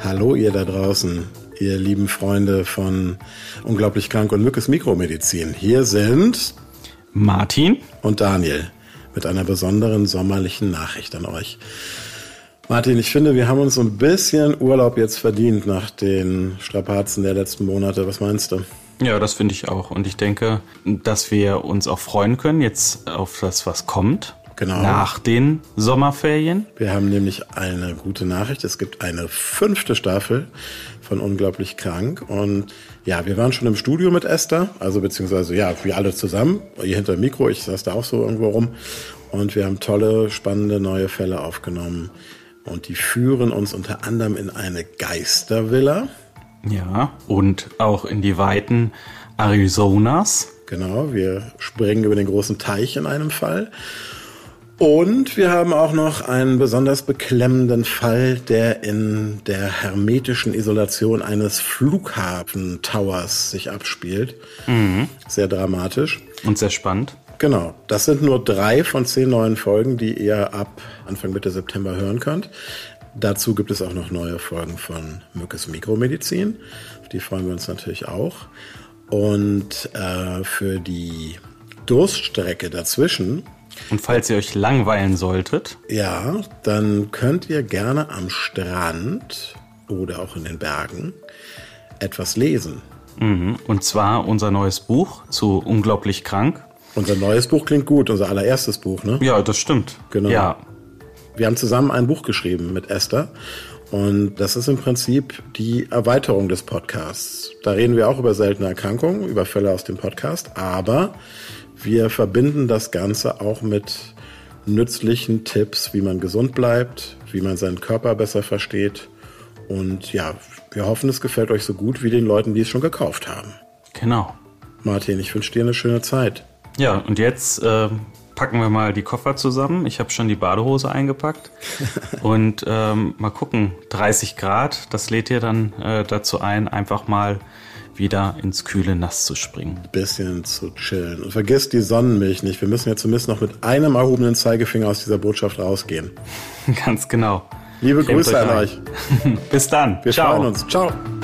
Hallo ihr da draußen, ihr lieben Freunde von Unglaublich Krank und Mückes Mikromedizin. Hier sind Martin und Daniel mit einer besonderen sommerlichen Nachricht an euch. Martin, ich finde, wir haben uns so ein bisschen Urlaub jetzt verdient nach den Strapazen der letzten Monate. Was meinst du? Ja, das finde ich auch. Und ich denke, dass wir uns auch freuen können jetzt auf das, was kommt. Genau. Nach den Sommerferien. Wir haben nämlich eine gute Nachricht. Es gibt eine 5. Staffel von Unglaublich Krank. Und ja, wir waren schon im Studio mit Esther, also beziehungsweise ja, wir alle zusammen. Ihr hinter dem Mikro, ich saß da auch so irgendwo rum. Und wir haben tolle, spannende neue Fälle aufgenommen. Und die führen uns unter anderem in eine Geistervilla. Ja, und auch in die Weiten Arizonas. Genau, wir springen über den großen Teich in einem Fall. Und wir haben auch noch einen besonders beklemmenden Fall, der in der hermetischen Isolation eines Flughafentowers sich abspielt. Mhm. Sehr dramatisch. Und sehr spannend. Genau, das sind nur 3 von 10 neuen Folgen, die ihr ab Anfang Mitte September hören könnt. Dazu gibt es auch noch neue Folgen von Mückes Mikromedizin. Auf die freuen wir uns natürlich auch. Und für die Durststrecke dazwischen... Und falls ihr euch langweilen solltet... Ja, dann könnt ihr gerne am Strand oder auch in den Bergen etwas lesen. Mhm. Und zwar unser neues Buch zu Unglaublich Krank. Unser neues Buch klingt gut, unser allererstes Buch, ne? Ja, das stimmt. Genau. Ja. Wir haben zusammen ein Buch geschrieben mit Esther. Und das ist im Prinzip die Erweiterung des Podcasts. Da reden wir auch über seltene Erkrankungen, über Fälle aus dem Podcast, aber wir verbinden das Ganze auch mit nützlichen Tipps, wie man gesund bleibt, wie man seinen Körper besser versteht. Und ja, wir hoffen, es gefällt euch so gut wie den Leuten, die es schon gekauft haben. Genau. Martin, ich wünsche dir eine schöne Zeit. Ja, und jetzt packen wir mal die Koffer zusammen. Ich habe schon die Badehose eingepackt. Und mal gucken, 30 Grad, das lädt ihr dann dazu ein, einfach mal wieder ins kühle Nass zu springen. Ein bisschen zu chillen. Und vergiss die Sonnenmilch nicht. Wir müssen ja zumindest noch mit einem erhobenen Zeigefinger aus dieser Botschaft rausgehen. Ganz genau. Liebe Grüße an euch. Bis dann. Wir freuen uns. Ciao.